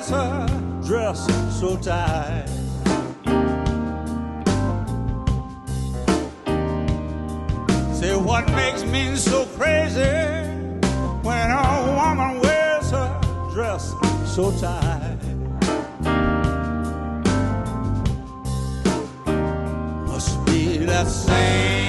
wears her dress so tight. Say, what makes me so crazy when a woman wears her dress so tight? Must be that same